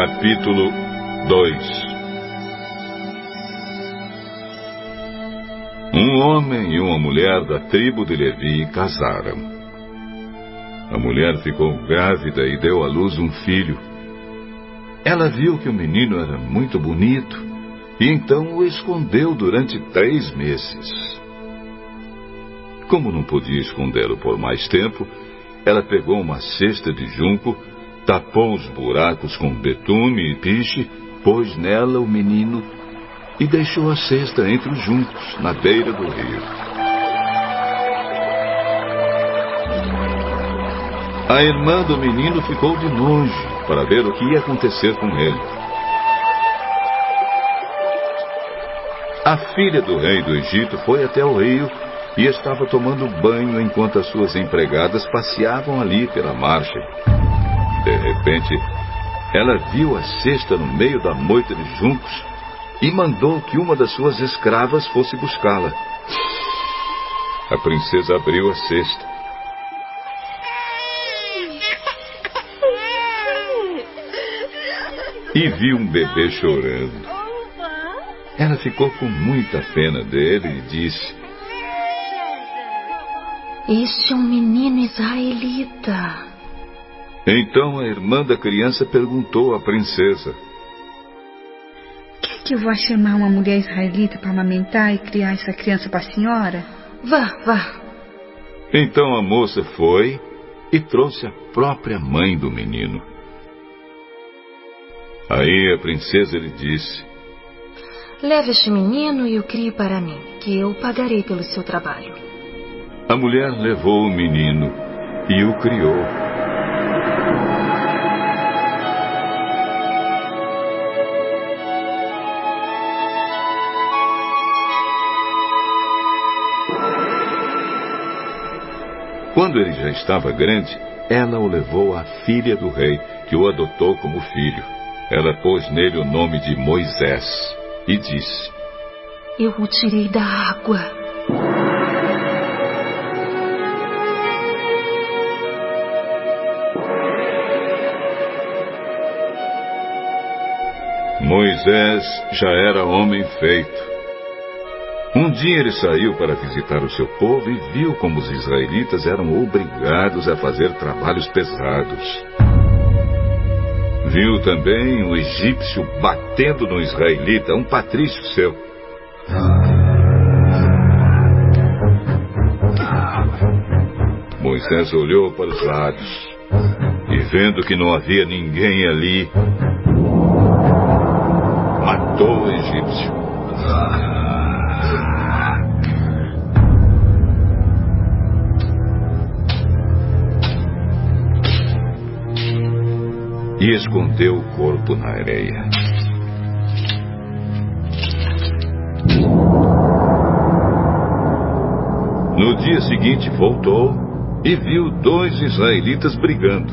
Capítulo 2. Um homem e uma mulher da tribo de Levi casaram. A mulher ficou grávida e deu à luz um filho. Ela viu que o menino era muito bonito e então o escondeu durante 3 meses. Como não podia escondê-lo por mais tempo, ela pegou uma cesta de junco, tapou os buracos com betume e piche, pôs nela o menino e deixou a cesta entre os juncos, na beira do rio. A irmã do menino ficou de longe para ver o que ia acontecer com ele. A filha do rei do Egito foi até o rio e estava tomando banho enquanto as suas empregadas passeavam ali pela margem. De repente, ela viu a cesta no meio da moita de juncos e mandou que uma das suas escravas fosse buscá-la. A princesa abriu a cesta. E viu um bebê chorando. Ela ficou com muita pena dele e disse: "Este é um menino israelita." Então a irmã da criança perguntou à princesa: Quer que eu vá chamar uma mulher israelita para amamentar e criar essa criança para a senhora? Vá. Então a moça foi e trouxe a própria mãe do menino. Aí a princesa lhe disse: "Leve este menino e o crie para mim, que eu pagarei pelo seu trabalho." A mulher levou o menino e o criou. Quando ele já estava grande, ela o levou à filha do rei, que o adotou como filho. Ela pôs nele o nome de Moisés e disse: "Eu o tirei da água." Moisés já era homem feito. Um dia ele saiu para visitar o seu povo e viu como os israelitas eram obrigados a fazer trabalhos pesados. Viu também um egípcio batendo no israelita, um patrício seu. Moisés olhou para os lados e, vendo que não havia ninguém ali, matou o egípcio. E escondeu o corpo na areia. No dia seguinte voltou e viu 2 israelitas brigando.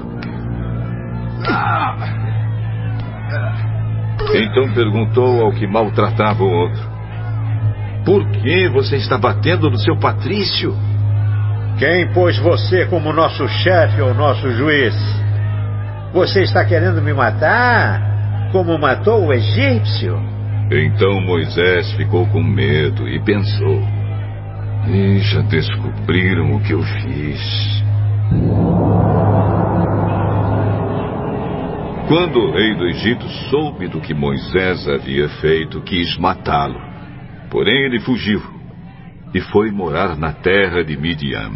Então perguntou ao que maltratava o outro: "Por que você está batendo no seu patrício?" "Quem pôs você como nosso chefe ou nosso juiz? Você está querendo me matar, como matou o egípcio?" Então Moisés ficou com medo e pensou: já descobriram o que eu fiz. Quando o rei do Egito soube do que Moisés havia feito, quis matá-lo. Porém ele fugiu e foi morar na terra de Midian.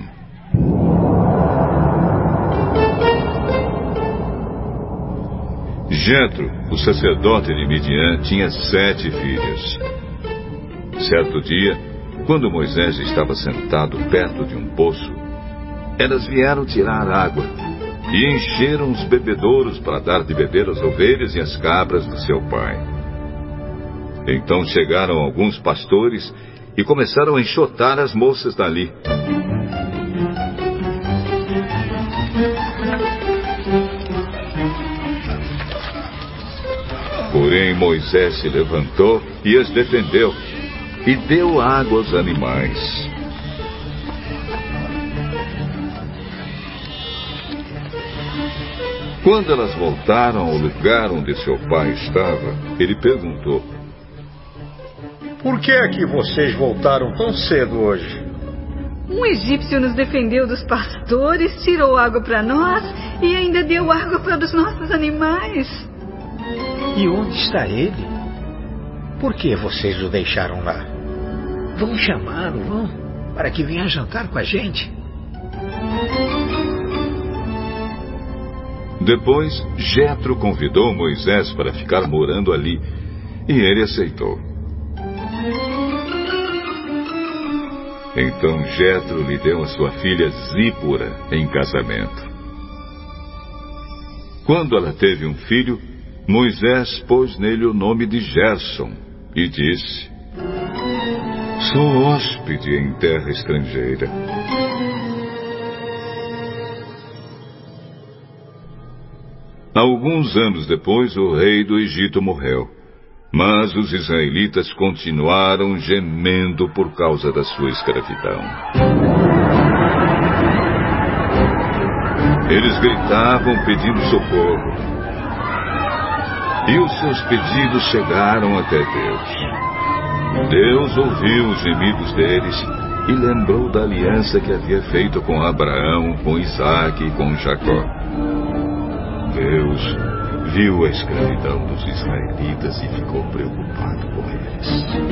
Jetro, o sacerdote de Midian, tinha 7 filhas. Certo dia, quando Moisés estava sentado perto de um poço, elas vieram tirar água e encheram os bebedouros para dar de beber às ovelhas e às cabras do seu pai. Então chegaram alguns pastores e começaram a enxotar as moças dali. Porém Moisés se levantou e as defendeu e deu água aos animais. Quando elas voltaram ao lugar onde seu pai estava, ele perguntou: Por que é que vocês voltaram tão cedo hoje? Um egípcio nos defendeu dos pastores, tirou água para nós e ainda deu água para os nossos animais. E onde está ele? Por que vocês o deixaram lá? Vão chamá-lo, vão, para que venha jantar com a gente. Depois, Jetro convidou Moisés para ficar morando ali, e ele aceitou. Então Jetro lhe deu a sua filha Zípora em casamento. Quando ela teve um filho, Moisés pôs nele o nome de Gerson e disse: Sou hóspede em terra estrangeira. Alguns anos depois, o rei do Egito morreu, mas os israelitas continuaram gemendo por causa da sua escravidão. Eles gritavam pedindo socorro, e os seus pedidos chegaram até Deus. Deus ouviu os gemidos deles e lembrou da aliança que havia feito com Abraão, com Isaque e com Jacó. Deus viu a escravidão dos israelitas e ficou preocupado com eles.